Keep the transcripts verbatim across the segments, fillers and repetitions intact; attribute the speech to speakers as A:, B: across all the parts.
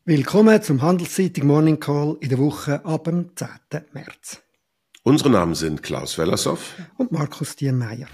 A: Willkommen zum Handelszeitung Morning Call in der Woche ab dem zehnten März.
B: Unsere Namen sind Klaus Wellershoff
A: und Markus Diemeyer.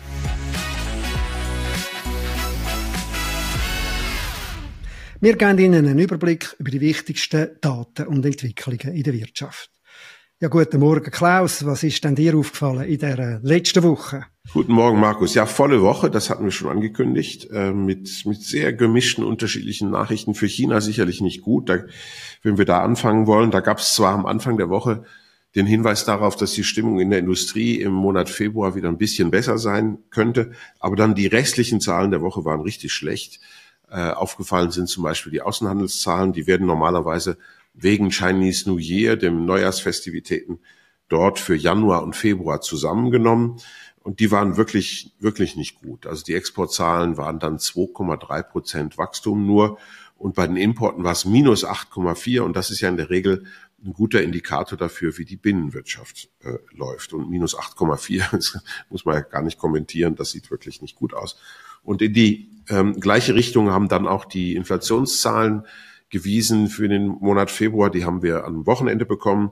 A: Wir geben Ihnen einen Überblick über die wichtigsten Daten und Entwicklungen in der Wirtschaft. Ja, guten Morgen, Klaus. Was ist denn dir aufgefallen in der letzten Woche?
B: Guten Morgen, Markus. Ja, volle Woche, das hatten wir schon angekündigt, äh, mit mit sehr gemischten, unterschiedlichen Nachrichten. Für China sicherlich nicht gut. Da, wenn wir da anfangen wollen, da gab es zwar am Anfang der Woche den Hinweis darauf, dass die Stimmung in der Industrie im Monat Februar wieder ein bisschen besser sein könnte, aber dann die restlichen Zahlen der Woche waren richtig schlecht. Äh, aufgefallen sind zum Beispiel die Außenhandelszahlen, die werden normalerweise wegen Chinese New Year, dem Neujahrsfestivitäten, dort für Januar und Februar zusammengenommen. Und die waren wirklich, wirklich nicht gut. Also die Exportzahlen waren dann zwei Komma drei Prozent Wachstum nur. Und bei den Importen war es minus acht Komma vier. Und das ist ja in der Regel ein guter Indikator dafür, wie die Binnenwirtschaft äh, läuft. Und minus acht Komma vier, das muss man ja gar nicht kommentieren, das sieht wirklich nicht gut aus. Und in die ähm, gleiche Richtung haben dann auch die Inflationszahlen gewiesen für den Monat Februar. Die haben wir am Wochenende bekommen.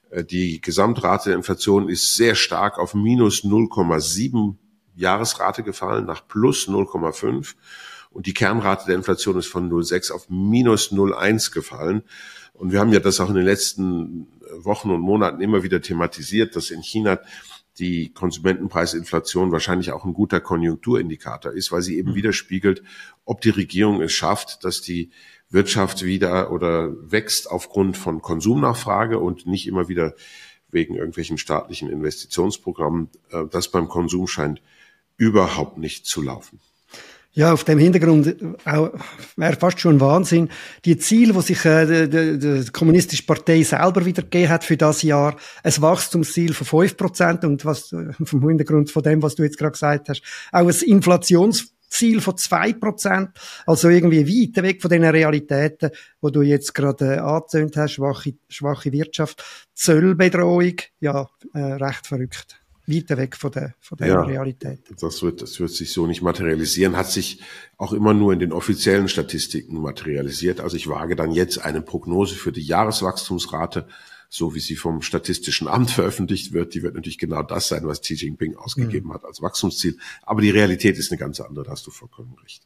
B: Die Gesamtrate der Inflation ist sehr stark auf minus null Komma sieben Jahresrate gefallen, nach plus null Komma fünf. Und die Kernrate der Inflation ist von null Komma sechs auf minus null Komma eins gefallen. Und wir haben ja das auch in den letzten Wochen und Monaten immer wieder thematisiert, dass in China die Konsumentenpreisinflation wahrscheinlich auch ein guter Konjunkturindikator ist, weil sie eben widerspiegelt, ob die Regierung es schafft, dass die Wirtschaft wieder oder wächst aufgrund von Konsumnachfrage und nicht immer wieder wegen irgendwelchen staatlichen Investitionsprogrammen. Das beim Konsum scheint überhaupt nicht zu laufen.
A: Ja, auf dem Hintergrund auch, wäre fast schon Wahnsinn. Die Ziele, die sich äh, die, die, die Kommunistische Partei selber wieder gegeben hat für das Jahr, ein Wachstumsziel von fünf Prozent und was vom Hintergrund von dem, was du jetzt gerade gesagt hast, auch ein Inflationsziel von zwei Prozent, also irgendwie weit weg von den Realitäten, wo du jetzt gerade äh, angezählt hast, schwache, schwache Wirtschaft, Zollbedrohung, ja, äh, recht verrückt. Weiter weg von der, von der
B: ja,
A: Realität.
B: Das wird, das wird sich so nicht materialisieren, hat sich auch immer nur in den offiziellen Statistiken materialisiert. Also ich wage dann jetzt eine Prognose für die Jahreswachstumsrate, so wie sie vom Statistischen Amt veröffentlicht wird. Die wird natürlich genau das sein, was Xi Jinping ausgegeben mhm. hat als Wachstumsziel. Aber die Realität ist eine ganz andere, da hast du vollkommen recht.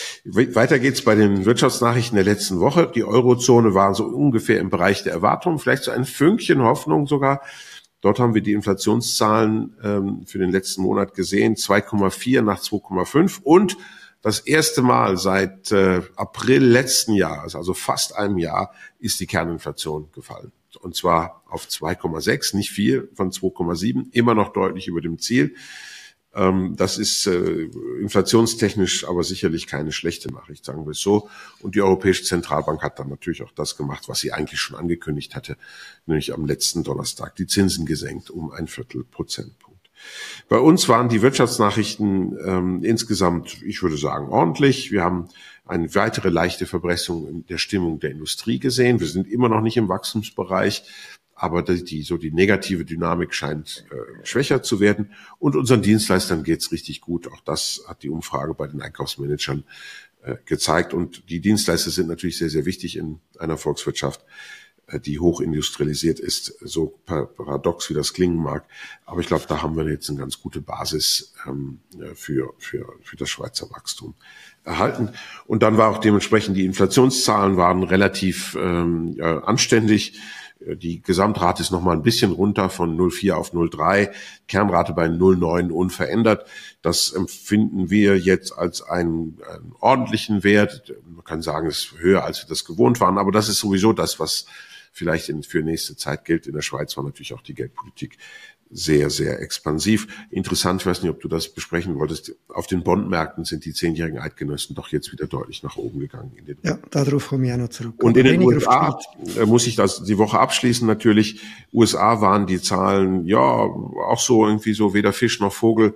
B: Weiter geht's bei den Wirtschaftsnachrichten der letzten Woche. Die Eurozone war so ungefähr im Bereich der Erwartungen, vielleicht so ein Fünkchen Hoffnung sogar. Dort haben wir die Inflationszahlen ähm, für den letzten Monat gesehen, zwei Komma vier nach zwei Komma fünf und das erste Mal seit äh, April letzten Jahres, also fast einem Jahr, ist die Kerninflation gefallen. Und zwar auf zwei Komma sechs, nicht viel, von zwei Komma sieben, immer noch deutlich über dem Ziel. Ähm, das ist äh, inflationstechnisch aber sicherlich keine schlechte Nachricht, sagen wir es so. Und die Europäische Zentralbank hat dann natürlich auch das gemacht, was sie eigentlich schon angekündigt hatte, nämlich am letzten Donnerstag die Zinsen gesenkt um ein Viertel Prozentpunkt. Bei uns waren die Wirtschaftsnachrichten ähm, insgesamt, ich würde sagen, ordentlich. Wir haben eine weitere leichte Verbesserung in der Stimmung der Industrie gesehen. Wir sind immer noch nicht im Wachstumsbereich, aber die, die so die negative Dynamik scheint äh, schwächer zu werden. Und unseren Dienstleistern geht's richtig gut. Auch das hat die Umfrage bei den Einkaufsmanagern äh, gezeigt. Und die Dienstleister sind natürlich sehr, sehr wichtig in einer Volkswirtschaft, äh, die hochindustrialisiert ist, so paradox wie das klingen mag. Aber ich glaube, da haben wir jetzt eine ganz gute Basis ähm, für, für, für das Schweizer Wachstum erhalten. Und dann war auch dementsprechend, die Inflationszahlen waren relativ ähm, äh, anständig. Die Gesamtrate ist noch mal ein bisschen runter von null Komma vier auf null Komma drei, Kernrate bei null Komma neun unverändert. Das empfinden wir jetzt als einen, einen ordentlichen Wert. Man kann sagen, es ist höher, als wir das gewohnt waren, aber das ist sowieso das, was vielleicht in, für nächste Zeit gilt. In der Schweiz war natürlich auch die Geldpolitik sehr, sehr expansiv. Interessant, ich weiß nicht, ob du das besprechen wolltest, auf den Bondmärkten sind die zehnjährigen Eidgenossen doch jetzt wieder deutlich nach oben gegangen. In den
A: ja, darauf komme ich auch noch zurück.
B: Und in den U S A muss ich das die Woche abschließen natürlich. U S A waren die Zahlen, ja, auch so irgendwie so weder Fisch noch Vogel.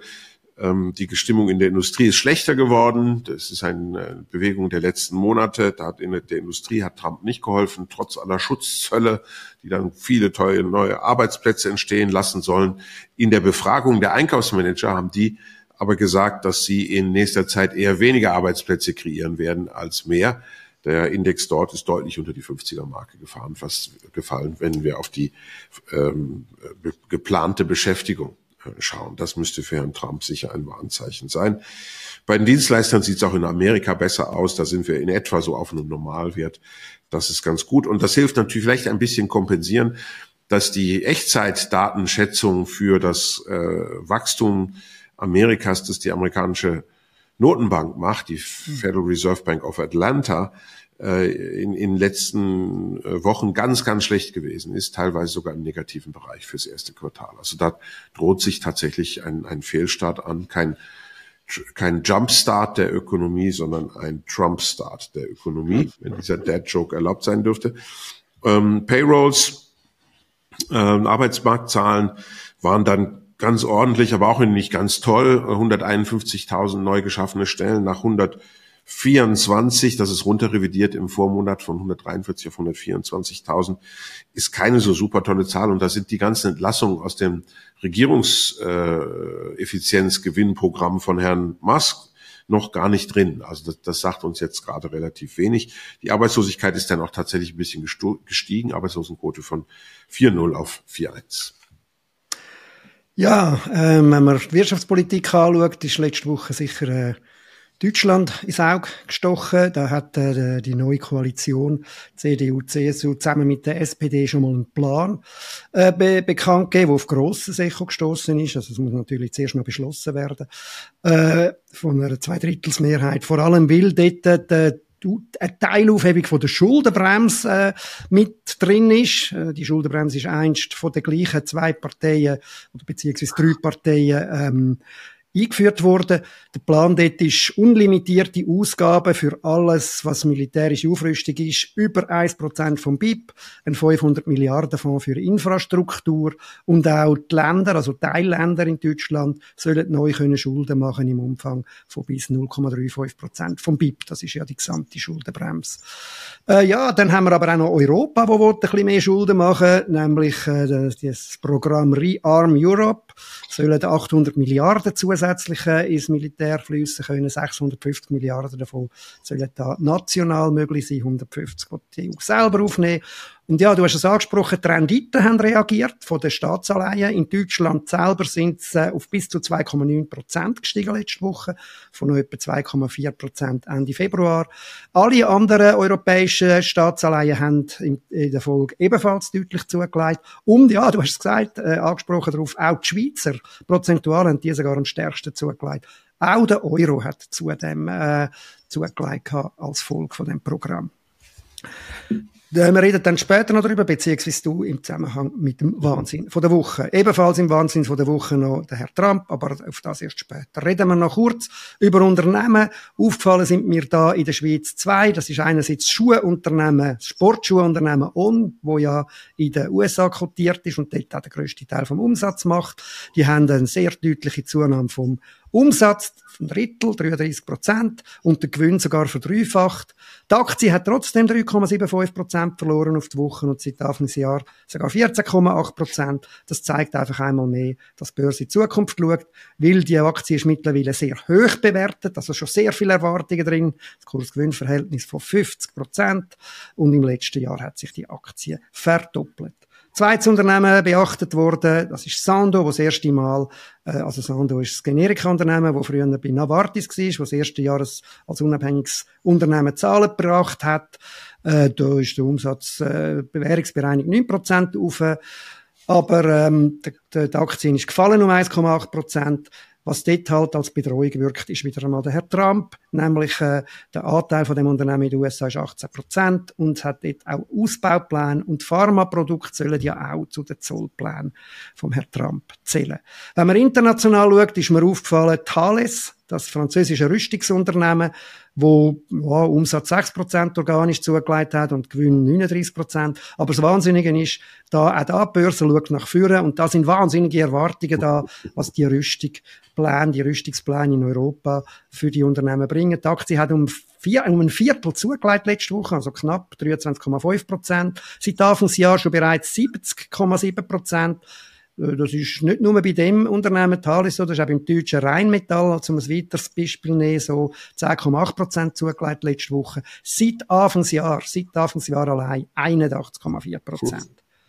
B: Die Stimmung in der Industrie ist schlechter geworden. Das ist eine Bewegung der letzten Monate. Da hat in der Industrie hat Trump nicht geholfen, trotz aller Schutzzölle, die dann viele teure neue Arbeitsplätze entstehen lassen sollen. In der Befragung der Einkaufsmanager haben die aber gesagt, dass sie in nächster Zeit eher weniger Arbeitsplätze kreieren werden als mehr. Der Index dort ist deutlich unter die fünfziger-Marke gefahren, fast gefallen, wenn wir auf die ähm, be- geplante Beschäftigung äh, schauen. Das müsste für Herrn Trump sicher ein Warnzeichen sein. Bei den Dienstleistern sieht es auch in Amerika besser aus. Da sind wir in etwa so auf einem Normalwert. Das ist ganz gut. Und das hilft natürlich vielleicht ein bisschen kompensieren, dass die Echtzeitdatenschätzung für das äh, Wachstum Amerikas, das die amerikanische Notenbank macht, die Federal Reserve Bank of Atlanta, äh, in in letzten äh, Wochen ganz, ganz schlecht gewesen ist, teilweise sogar im negativen Bereich fürs erste Quartal. Also da droht sich tatsächlich ein, ein Fehlstart an, kein kein Jumpstart der Ökonomie, sondern ein Trumpstart der Ökonomie, wenn dieser Dad-Joke erlaubt sein dürfte. Ähm, Payrolls, äh, Arbeitsmarktzahlen waren dann ganz ordentlich, aber auch nicht ganz toll. hunderteinundfünfzigtausend neu geschaffene Stellen nach hundertvierundzwanzig, das ist runterrevidiert im Vormonat von hundertdreiundvierzig auf hundertvierundzwanzigtausend, ist keine so super tolle Zahl. Und da sind die ganzen Entlassungen aus dem Regierungseffizienzgewinnprogramm äh, von Herrn Musk noch gar nicht drin. Also das, das sagt uns jetzt gerade relativ wenig. Die Arbeitslosigkeit ist dann auch tatsächlich ein bisschen gestiegen, Arbeitslosenquote von vier Komma null auf vier Komma eins.
A: Ja, ähm, wenn man die Wirtschaftspolitik anschaut, ist letzte Woche sicher äh, Deutschland ins Auge gestochen. Da hat äh, die neue Koalition C D U, C S U zusammen mit der S P D schon mal einen Plan äh, be- bekannt gegeben, der auf grosses Echo gestossen ist. Also es muss natürlich zuerst noch beschlossen werden äh, von einer Zweidrittelsmehrheit. Vor allem will dort äh, eine Teilaufhebung von der Schuldenbremse äh, mit drin ist. Äh, die Schuldenbremse ist einst von den gleichen zwei Parteien oder beziehungsweise drei Parteien ähm, eingeführt worden. Der Plan dort ist unlimitierte Ausgaben für alles, was militärische Aufrüstung ist, über ein Prozent vom B I P, ein fünfhundert Milliarden Fonds für Infrastruktur und auch die Länder, also Teilländer in Deutschland, sollen neu können Schulden machen im Umfang von bis null Komma fünfunddreißig Prozent vom B I P. Das ist ja die gesamte Schuldenbremse. Äh, ja, dann haben wir aber auch noch Europa, wo ein bisschen mehr Schulden machen, nämlich äh, das, das Programm Rearm Europe, sollen achthundert Milliarden zusätzlich äh, ins Militär fließen können, sechshundertfünfzig Milliarden davon sollen da national möglich sein, hundertfünfzig, die die E U selber aufnehmen. Und ja, du hast es angesprochen, die Renditen haben reagiert von den Staatsanleihen. In Deutschland selber sind sie äh, auf bis zu zwei Komma neun Prozent gestiegen letzte Woche, von noch etwa zwei Komma vier Prozent Ende Februar. Alle anderen europäischen Staatsanleihen haben in, in der Folge ebenfalls deutlich zugelegt. Und ja, du hast es gesagt, äh, angesprochen darauf, auch die Schweizer prozentual haben die sogar am stärksten zugelegt. Auch der Euro hat zudem äh, zugelegt als Folge von dem Programm. Wir reden dann später noch darüber, beziehungsweise du im Zusammenhang mit dem Wahnsinn von der Woche. Ebenfalls im Wahnsinn von der Woche noch der Herr Trump, aber auf das erst später. Reden wir noch kurz über Unternehmen. Aufgefallen sind mir da in der Schweiz zwei. Das ist einerseits das Schuhunternehmen, das Sportschuhunternehmen On, wo ja in den U S A kotiert ist und dort auch der grösste Teil vom Umsatz macht. Die haben eine sehr deutliche Zunahme vom Umsatz, ein Drittel, dreiunddreißig Prozent, und der Gewinn sogar verdreifacht. Die Aktie hat trotzdem drei Komma fünfundsiebzig Prozent verloren auf die Woche und seit Anfangsjahr sogar vierzehn Komma acht Prozent. Das zeigt einfach einmal mehr, dass die Börse in die Zukunft schaut, weil die Aktie ist mittlerweile sehr hoch bewertet, also schon sehr viele Erwartungen drin, das Kurs-Gewinn-Verhältnis von fünfzig Prozent, und im letzten Jahr hat sich die Aktie verdoppelt. Zweites Unternehmen beachtet worden, das ist Sandoz, wo das erste Mal, äh, also Sandoz ist das Generika-Unternehmen, wo früher bei Novartis war, wo das erste Jahr als, als unabhängiges Unternehmen Zahlen gebracht hat. Äh, da ist der Umsatz äh, bewährungsbereinigt neun Prozent auf, aber ähm, die, die Aktie ist gefallen um eins Komma acht Prozent. Was dort halt als Bedrohung wirkt, ist wieder einmal der Herr Trump, nämlich äh, der Anteil von dem Unternehmen in den U S A ist achtzehn Prozent und hat dort auch Ausbaupläne, und Pharmaprodukte sollen ja auch zu den Zollplänen vom Herrn Trump zählen. Wenn man international schaut, ist mir aufgefallen, Thales, das französische Rüstungsunternehmen, wo ja, Umsatz sechs Prozent organisch zugelegt hat und Gewinn neununddreißig Prozent. Aber das Wahnsinnige ist, da, auch da die Börse schaut nach vorne, und da sind wahnsinnige Erwartungen da, was die Rüstungspläne, die Rüstungspläne in Europa für die Unternehmen bringen. Die Aktie hat um Vier, um ein Viertel zugelegt letzte Woche, also knapp dreiundzwanzig Komma fünf Prozent. Seit Anfangsjahr schon bereits siebzig Komma sieben Prozent. Das ist nicht nur bei dem Unternehmen Thales so, das ist auch beim deutschen Rheinmetall, um ein weiteres Beispiel zu nehmen, so zehn Komma acht Prozent zugelegt letzte Woche. Seit Anfangsjahr, seit Anfangsjahr allein einundachtzig Komma vier Prozent.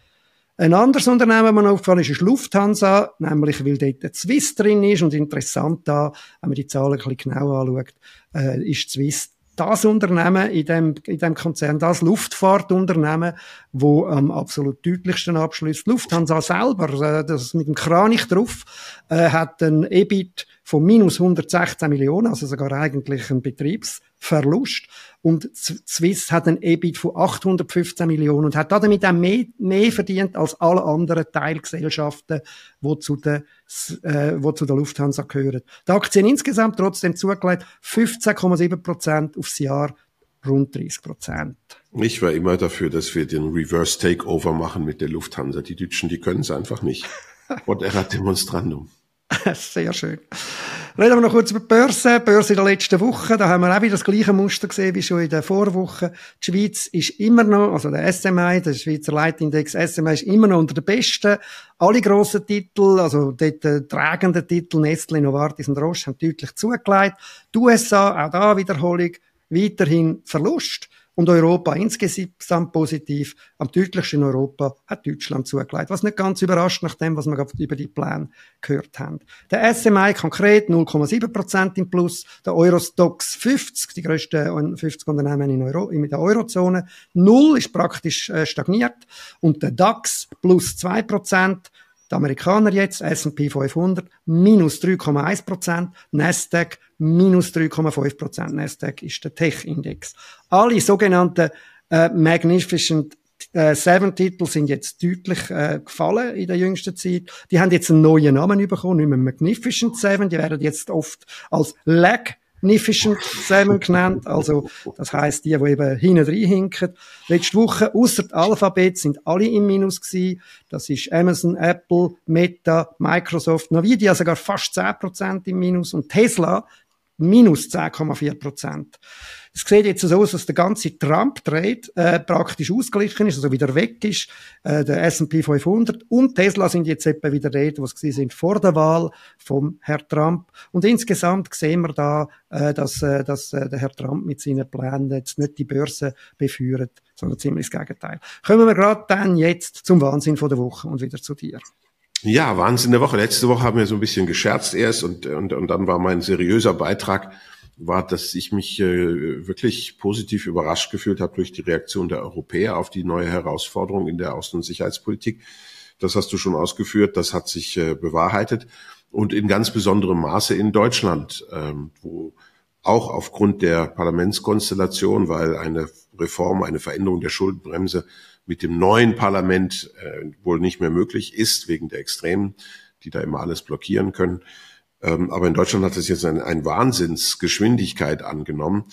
A: Ein anderes Unternehmen, das mir aufgefallen ist, ist Lufthansa, nämlich weil dort der Swiss drin ist und interessant da, wenn man die Zahlen ein bisschen genau anschaut, äh, ist Swiss das Unternehmen in dem, in dem Konzern, das Luftfahrtunternehmen, wo am absolut deutlichsten abschließt. Lufthansa selber, äh, das mit dem Kranich drauf, äh, hat ein E B I T von minus hundertsechzehn Millionen, also sogar eigentlich ein Betriebsverlust. Und Swiss hat ein E B I T von achthundertfünfzehn Millionen und hat damit auch mehr, mehr verdient als alle anderen Teilgesellschaften, die zu der, äh, die zu der Lufthansa gehören. Die Aktien insgesamt trotzdem zugelegt fünfzehn Komma sieben Prozent aufs Jahr, rund dreißig Prozent.
B: Ich war immer dafür, dass wir den Reverse Takeover machen mit der Lufthansa. Die Deutschen, die können es einfach nicht. Und er hat demonstrandum.
A: Sehr schön. Reden wir noch kurz über die Börse. Die Börse in der letzten Woche, da haben wir auch wieder das gleiche Muster gesehen wie schon in der Vorwoche. Die Schweiz ist immer noch, also der S M I, der Schweizer Leitindex S M I, ist immer noch unter den Besten. Alle grossen Titel, also dort äh, tragenden Titel, Nestle, Novartis und Roche, haben deutlich zugelegt. Die U S A, auch da Wiederholung, weiterhin Verlust. Und Europa insgesamt positiv. Am deutlichsten in Europa hat Deutschland zugelegt. Was nicht ganz überrascht nach dem, was wir gerade über die Pläne gehört haben. Der S M I konkret null Komma sieben Prozent im Plus. Der Eurostoxx fünfzig, die grössten fünfzig Unternehmen in, Euro, in der Eurozone. Null ist praktisch äh, stagniert. Und der DAX plus zwei Prozent. Die Amerikaner jetzt, S und P fünfhundert, minus drei Komma eins Prozent, Nasdaq minus drei Komma fünf Prozent. Nasdaq ist der Tech-Index. Alle sogenannten äh, Magnificent äh, Seven Titel sind jetzt deutlich äh, gefallen in der jüngsten Zeit. Die haben jetzt einen neuen Namen bekommen, nicht mehr Magnificent Seven, die werden jetzt oft als Lag Magnificent Seven genannt, also das heisst, die, die eben hinten rein hinken. Letzte Woche, ausser Alphabet, sind alle im Minus gewesen. Das ist Amazon, Apple, Meta, Microsoft, Nvidia sogar fast zehn Prozent im Minus und Tesla minus zehn Komma vier Prozent. Es sieht jetzt so aus, dass der ganze Trump-Trade äh, praktisch ausgeglichen ist, also wieder weg ist. Äh, der S und P fünfhundert und Tesla sind jetzt etwa wieder dort, wo sie sind vor der Wahl vom Herrn Trump. Und insgesamt sehen wir da, äh, dass, äh, dass äh, der Herr Trump mit seinen Plänen jetzt nicht die Börse beführt, sondern ziemlich das Gegenteil. Kommen wir gerade dann jetzt zum Wahnsinn von der Woche und wieder zu dir.
B: Ja, Wahnsinn der Woche. Letzte Woche haben wir so ein bisschen gescherzt erst und, und, und dann war mein seriöser Beitrag, war, dass ich mich äh, wirklich positiv überrascht gefühlt habe durch die Reaktion der Europäer auf die neue Herausforderung in der Außen- und Sicherheitspolitik. Das hast du schon ausgeführt, das hat sich äh, bewahrheitet und in ganz besonderem Maße in Deutschland, ähm, wo auch aufgrund der Parlamentskonstellation, weil eine Reform, eine Veränderung der Schuldenbremse mit dem neuen Parlament äh, wohl nicht mehr möglich ist, wegen der Extremen, die da immer alles blockieren können. Ähm, aber in Deutschland hat es jetzt eine ein Wahnsinnsgeschwindigkeit angenommen,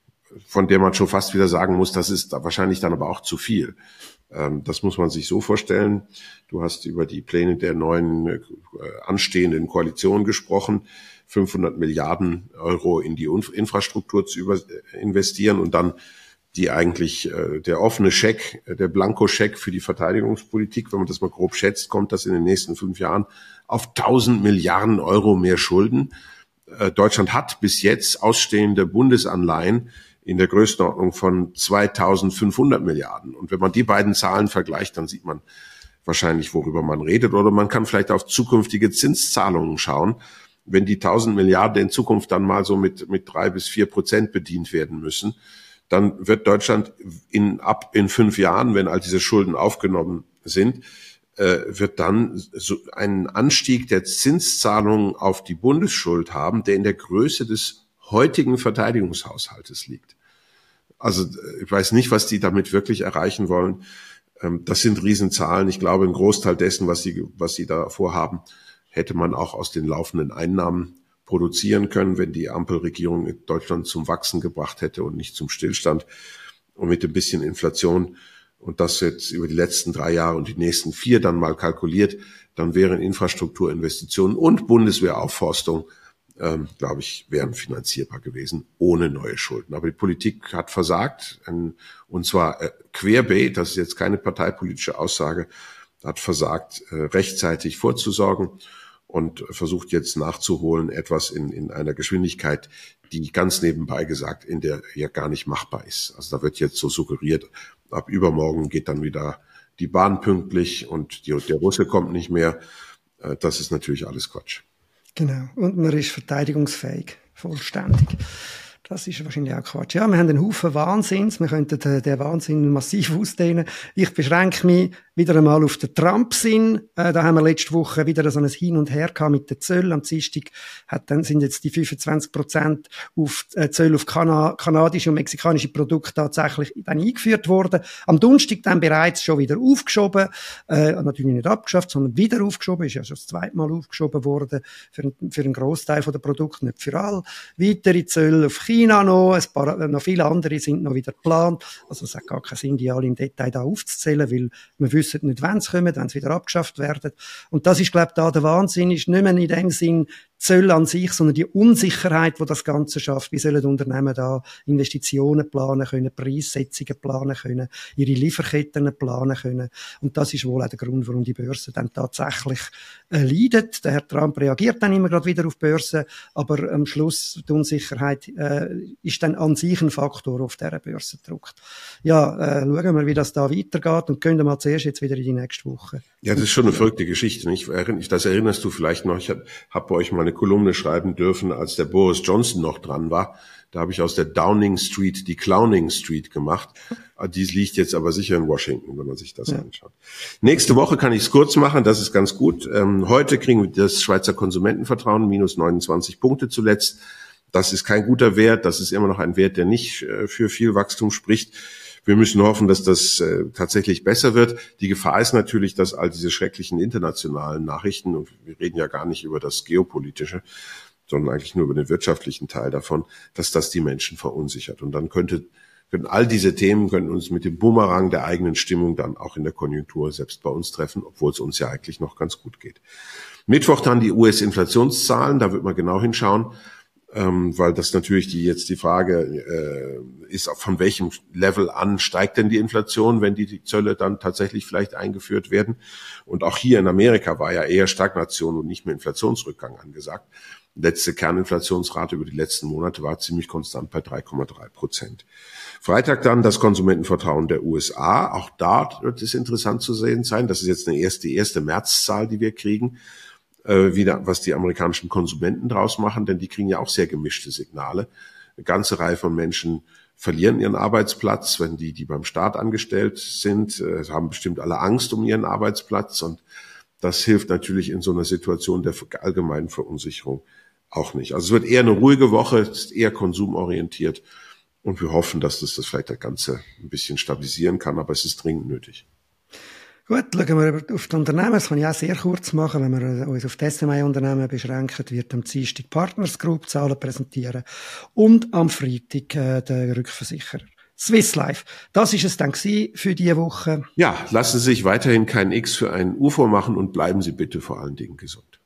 B: von der man schon fast wieder sagen muss, das ist da wahrscheinlich dann aber auch zu viel. Ähm, das muss man sich so vorstellen. Du hast über die Pläne der neuen äh, anstehenden Koalition gesprochen, fünfhundert Milliarden Euro in die Infrastruktur zu über, investieren und dann die eigentlich äh, der offene Scheck, äh, der Blankoscheck für die Verteidigungspolitik, wenn man das mal grob schätzt, kommt das in den nächsten fünf Jahren auf tausend Milliarden Euro mehr Schulden. Äh, Deutschland hat bis jetzt ausstehende Bundesanleihen in der Größenordnung von zweitausendfünfhundert Milliarden. Und wenn man die beiden Zahlen vergleicht, dann sieht man wahrscheinlich, worüber man redet. Oder man kann vielleicht auf zukünftige Zinszahlungen schauen. Wenn die tausend Milliarden in Zukunft dann mal so mit mit drei bis vier Prozent bedient werden müssen, dann wird Deutschland in ab in fünf Jahren, wenn all diese Schulden aufgenommen sind, äh, wird dann so einen Anstieg der Zinszahlungen auf die Bundesschuld haben, der in der Größe des heutigen Verteidigungshaushaltes liegt. Also ich weiß nicht, was die damit wirklich erreichen wollen. Ähm, das sind Riesenzahlen. Ich glaube, ein Großteil dessen, was sie was sie da vorhaben, hätte man auch aus den laufenden Einnahmen produzieren können, wenn die Ampelregierung Deutschland zum Wachsen gebracht hätte und nicht zum Stillstand. Und mit ein bisschen Inflation und das jetzt über die letzten drei Jahre und die nächsten vier dann mal kalkuliert, dann wären Infrastrukturinvestitionen und Bundeswehraufforstung, ähm, glaube ich, wären finanzierbar gewesen, ohne neue Schulden. Aber die Politik hat versagt, und zwar querbeet, das ist jetzt keine parteipolitische Aussage. hat versagt, äh, rechtzeitig vorzusorgen und versucht jetzt nachzuholen, etwas in, in einer Geschwindigkeit, die ganz nebenbei gesagt, in der ja gar nicht machbar ist. Also da wird jetzt so suggeriert, ab übermorgen geht dann wieder die Bahn pünktlich und die, der Russe kommt nicht mehr. Das ist natürlich alles Quatsch.
A: Genau. Und man ist verteidigungsfähig, vollständig. Das ist wahrscheinlich auch Quatsch. Ja, wir haben einen Haufen Wahnsinns. Wir könnten den, den Wahnsinn massiv ausdehnen. Ich beschränke mich wieder einmal auf den Trump-Sinn. Äh, da haben wir letzte Woche wieder so ein Hin und Her gehabt mit den Zöllen. Am Dienstag hat dann, sind jetzt die fünfundzwanzig Prozent auf, äh, Zölle auf Kana- kanadische und mexikanische Produkte tatsächlich dann eingeführt worden. Am Donnerstag dann bereits schon wieder aufgeschoben. Äh, natürlich nicht abgeschafft, sondern wieder aufgeschoben. Ist ja schon das zweite Mal aufgeschoben worden. Für, für einen Grossteil der Produkte, nicht für alle. Weitere Zölle auf China noch, ein paar, noch viele andere sind noch wieder geplant. Also es hat gar keinen Sinn, die alle im Detail da aufzuzählen, weil wir wissen nicht, wann sie kommen, wenn sie wieder abgeschafft werden. Und das ist, glaube ich, da der Wahnsinn, ist nicht mehr in dem Sinn Zölle an sich, sondern die Unsicherheit, die das Ganze schafft. Wie sollen Unternehmen da Investitionen planen können, Preissetzungen planen können, ihre Lieferketten planen können. Und das ist wohl auch der Grund, warum die Börse dann tatsächlich äh, leidet. Der Herr Trump reagiert dann immer gerade wieder auf die Börse, aber am Schluss die Unsicherheit äh, ist dann an sich ein Faktor, der auf dieser Börse drückt. Ja, äh, schauen wir, wie das da weitergeht und gehen wir mal zuerst jetzt wieder in die nächste Woche.
B: Ja, das ist schon eine verrückte Geschichte. Nicht? Das erinnerst du vielleicht noch. Ich habe hab bei euch mal eine Kolumne schreiben dürfen, als der Boris Johnson noch dran war. Da habe ich aus der Downing Street die Clowning Street gemacht. Dies liegt jetzt aber sicher in Washington, wenn man sich das ja. anschaut. Nächste Woche kann ich es kurz machen, das ist ganz gut. Ähm, heute kriegen wir das Schweizer Konsumentenvertrauen, minus neunundzwanzig Punkte zuletzt. Das ist kein guter Wert, das ist immer noch ein Wert, der nicht äh, für viel Wachstum spricht. Wir müssen hoffen, dass das äh, tatsächlich besser wird. Die Gefahr ist natürlich, dass all diese schrecklichen internationalen Nachrichten, und wir reden ja gar nicht über das Geopolitische, sondern eigentlich nur über den wirtschaftlichen Teil davon, dass das die Menschen verunsichert. Und dann könnte, könnten all diese Themen könnten uns mit dem Bumerang der eigenen Stimmung dann auch in der Konjunktur selbst bei uns treffen, obwohl es uns ja eigentlich noch ganz gut geht. Mittwoch dann die U S-Inflationszahlen, da wird man genau hinschauen. Ähm, weil das natürlich die jetzt die Frage äh, ist, von welchem Level an steigt denn die Inflation, wenn die, die Zölle dann tatsächlich vielleicht eingeführt werden. Und auch hier in Amerika war ja eher Stagnation und nicht mehr Inflationsrückgang angesagt. Letzte Kerninflationsrate über die letzten Monate war ziemlich konstant bei drei Komma drei Prozent. Freitag dann das Konsumentenvertrauen der U S A. Auch da wird es interessant zu sehen sein. Das ist jetzt eine erste, die erste Märzzahl, die wir kriegen. Wieder, was die amerikanischen Konsumenten draus machen, denn die kriegen ja auch sehr gemischte Signale. Eine ganze Reihe von Menschen verlieren ihren Arbeitsplatz, wenn die, die beim Staat angestellt sind, haben bestimmt alle Angst um ihren Arbeitsplatz und das hilft natürlich in so einer Situation der allgemeinen Verunsicherung auch nicht. Also es wird eher eine ruhige Woche, es ist eher konsumorientiert und wir hoffen, dass das das vielleicht das Ganze ein bisschen stabilisieren kann, aber es ist dringend nötig.
A: Gut, schauen wir auf die Unternehmen. Das kann ich auch sehr kurz machen. Wenn wir uns auf die S M I-Unternehmen beschränken, wird am Dienstag Partners Group Zahlen präsentieren und am Freitag äh, der Rückversicherer Swiss Life. Das ist es dann gewesen für diese Woche.
B: Ja, lassen Sie sich weiterhin kein X für ein U F O machen und bleiben Sie bitte vor allen Dingen gesund.